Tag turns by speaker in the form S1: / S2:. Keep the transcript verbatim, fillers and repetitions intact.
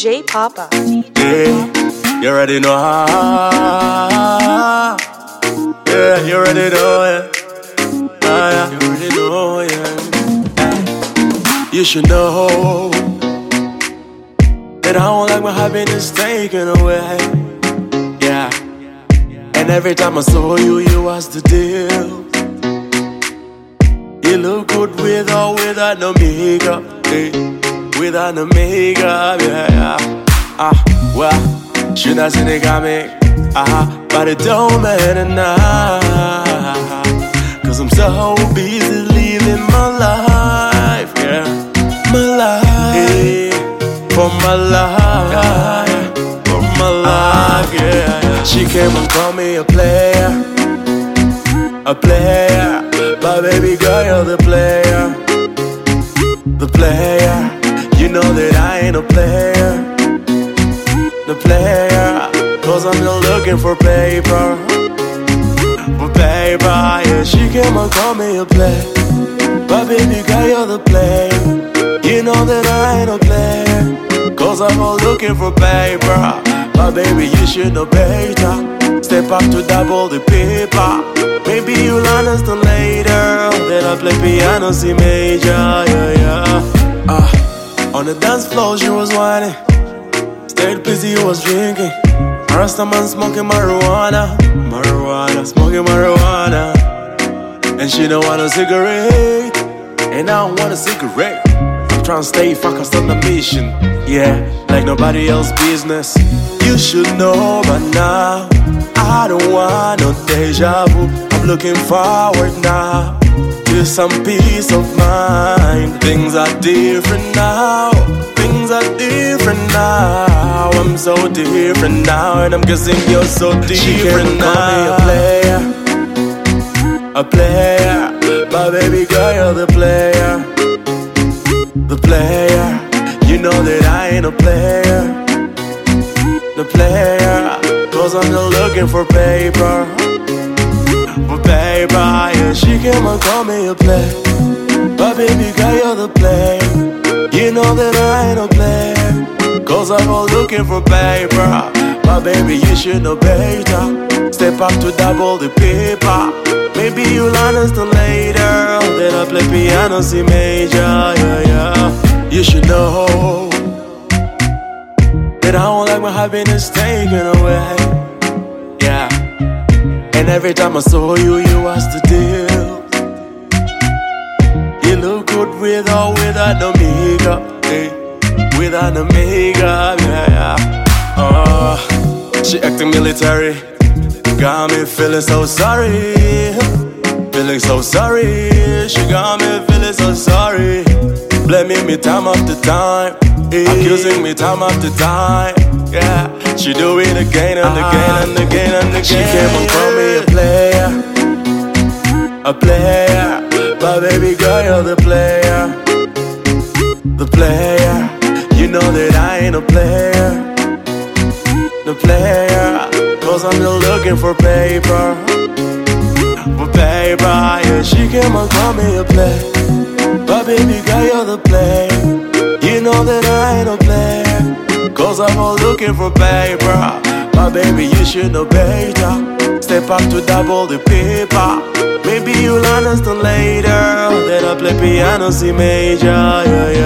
S1: J Papa.
S2: Yeah, you already know how. Yeah, you already know it. Ah, yeah, you already know, yeah. You should know that I don't like my happiness taken away. Yeah, and every time I saw you, you was the deal. You look good with or without no makeup, hey. Without no makeup, yeah, yeah. Ah, well, should I say they got me? Ah, but it don't matter now, cause I'm so busy living my life, yeah. My life, yeah. For my life, yeah. For my life, yeah, yeah. She came and called me a player, a player. But baby girl, you're the player, the player. You know that I ain't a player, the player. Cause I'm not looking for paper, for paper, yeah. She came and called me a player, but baby girl, you're the player. You know that I ain't a player, cause I'm not looking for paper. But baby, you should know better. Step up to double the paper. Maybe you'll understand later that I play piano C major, yeah, yeah. Ah, on the dance floor she was whining, stayed busy, you was drinking. Rasta man smoking marijuana, marijuana, smoking marijuana. And she don't want a cigarette, and I don't want a cigarette. I'm trying to stay focused on the mission, yeah, like nobody else's business. You should know by now, I don't want no deja vu. I'm looking forward now to some peace of mind. Things are different now, things are different now. I'm so different now, and I'm guessing you're so different now. Call me a player, a player. But baby girl, you're the player, the player. You know that I ain't a player, the player. Cause I'm not looking for paper, for paper, yeah. She came and called me a player, but baby girl, you're the player. You know that I ain't a player, cause I'm not looking for paper. But baby, you should know better. Step up to double the paper. Maybe you'll understand later that I play piano C major, yeah, yeah. You should know that I don't like my happiness taken away, yeah. And every time I saw you, you was the deal. You look good with or without no makeup, hey. Without no makeup, yeah, yeah. Oh, she acting military, got me feeling so sorry, feeling so sorry. She got me feeling so sorry, blaming me time after time, accusing me time after time, yeah. She do it again and again and again and again. She came and called me a player, a player. But baby girl, you're the player, the player. You know that I ain't a player, the player. Cause I'm not looking for paper, for paper, yeah. She came and called me a player, but baby girl, you're the player. You know that I ain't a player, cause I'm not looking for paper. But baby, you should know better. Step up to double the paper. Maybe you'll understand later that I play piano C major, yeah, yeah.